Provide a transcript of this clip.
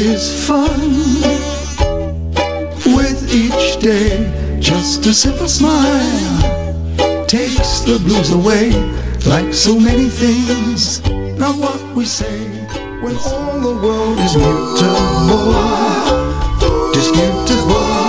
is fun. With each day, just a simple smile takes the blues away, like so many things. Now what we say when all the world is mutable, disputable.